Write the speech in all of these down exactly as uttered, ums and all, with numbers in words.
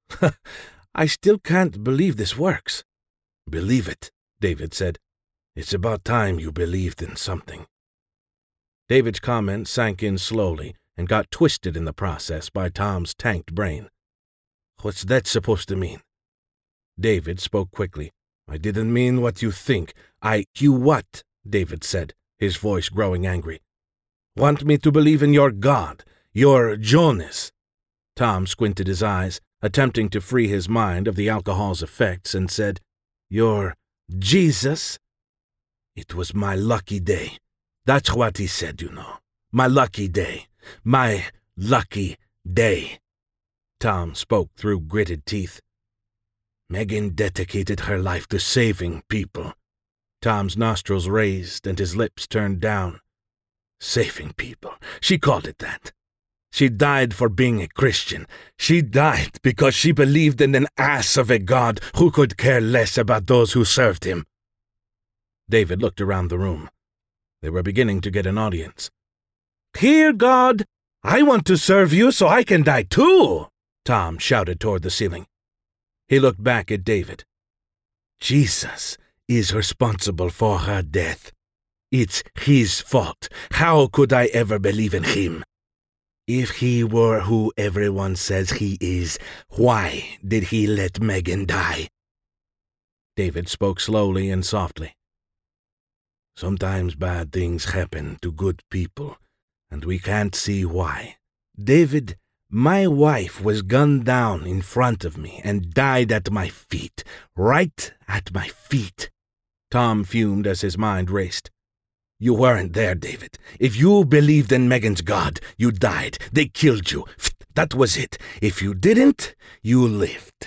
I still can't believe this works. Believe it, David said. It's about time you believed in something. David's comment sank in slowly and got twisted in the process by Tom's tanked brain. What's that supposed to mean? David spoke quickly. I didn't mean what you think. I... You what? David said, his voice growing angry. Want me to believe in your God, your Jonas? Tom squinted his eyes, attempting to free his mind of the alcohol's effects, and said, Your Jesus? It was my lucky day. That's what he said, you know. My lucky day. My lucky day. Tom spoke through gritted teeth. Megan dedicated her life to saving people. Tom's nostrils raised and his lips turned down. Saving people. She called it that. She died for being a Christian. She died because she believed in an ass of a God who could care less about those who served him. David looked around the room. They were beginning to get an audience. Here, God! I want to serve you so I can die too! Tom shouted toward the ceiling. He looked back at David. Jesus is responsible for her death. It's his fault. How could I ever believe in him? If he were who everyone says he is, why did he let Megan die? David spoke slowly and softly. Sometimes bad things happen to good people, and we can't see why. David, my wife was gunned down in front of me and died at my feet, right at my feet. Tom fumed as his mind raced. You weren't there, David. If you believed in Megan's God, you died. They killed you. That was it. If you didn't, you lived.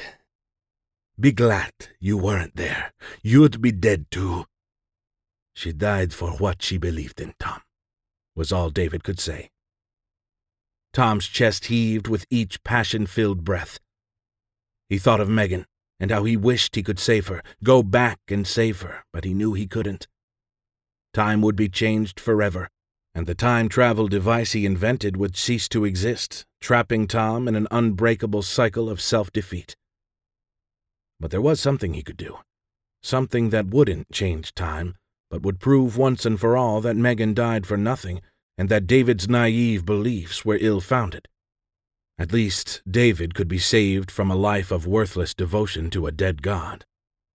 Be glad you weren't there. You'd be dead too. She died for what she believed in, Tom, was all David could say. Tom's chest heaved with each passion-filled breath. He thought of Megan and how he wished he could save her, go back and save her, but he knew he couldn't. Time would be changed forever, and the time-travel device he invented would cease to exist, trapping Tom in an unbreakable cycle of self-defeat. But there was something he could do, something that wouldn't change time, but would prove once and for all that Megan died for nothing and that David's naive beliefs were ill-founded. At least David could be saved from a life of worthless devotion to a dead God.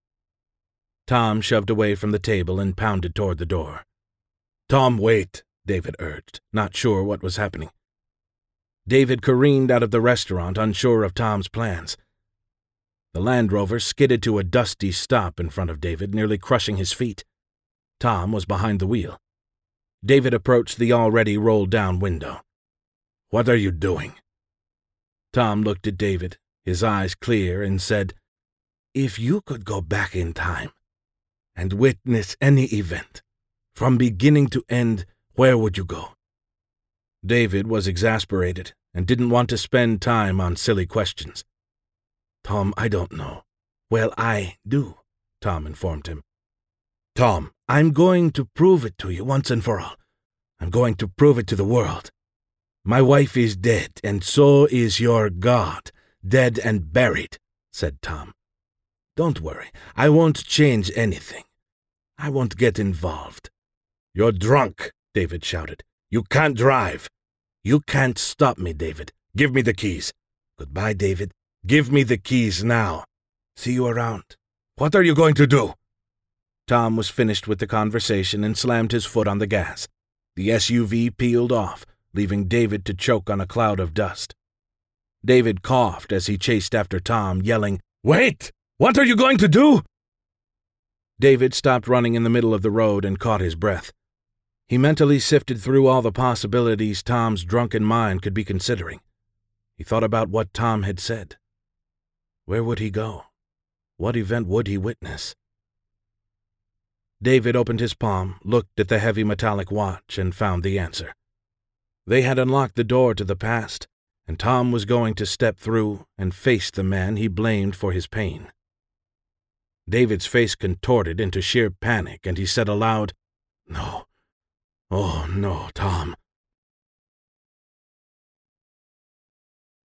Tom shoved away from the table and pounded toward the door. Tom, wait, David urged, not sure what was happening. David careened out of the restaurant, unsure of Tom's plans. The Land Rover skidded to a dusty stop in front of David, nearly crushing his feet. Tom was behind the wheel. David approached the already rolled-down window. What are you doing? Tom looked at David, his eyes clear, and said, If you could go back in time and witness any event, from beginning to end, where would you go? David was exasperated and didn't want to spend time on silly questions. Tom, I don't know. Well, I do, Tom informed him. Tom, I'm going to prove it to you once and for all. I'm going to prove it to the world. My wife is dead, and so is your God, dead and buried, said Tom. Don't worry, I won't change anything. I won't get involved. You're drunk, David shouted. You can't drive. You can't stop me, David. Give me the keys. Goodbye, David. Give me the keys now. See you around. What are you going to do? Tom was finished with the conversation and slammed his foot on the gas. The S U V peeled off, leaving David to choke on a cloud of dust. David coughed as he chased after Tom, yelling, Wait! What are you going to do? David stopped running in the middle of the road and caught his breath. He mentally sifted through all the possibilities Tom's drunken mind could be considering. He thought about what Tom had said. Where would he go? What event would he witness? David opened his palm, looked at the heavy metallic watch, and found the answer. They had unlocked the door to the past, and Tom was going to step through and face the man he blamed for his pain. David's face contorted into sheer panic, and he said aloud, No. Oh, no, Tom.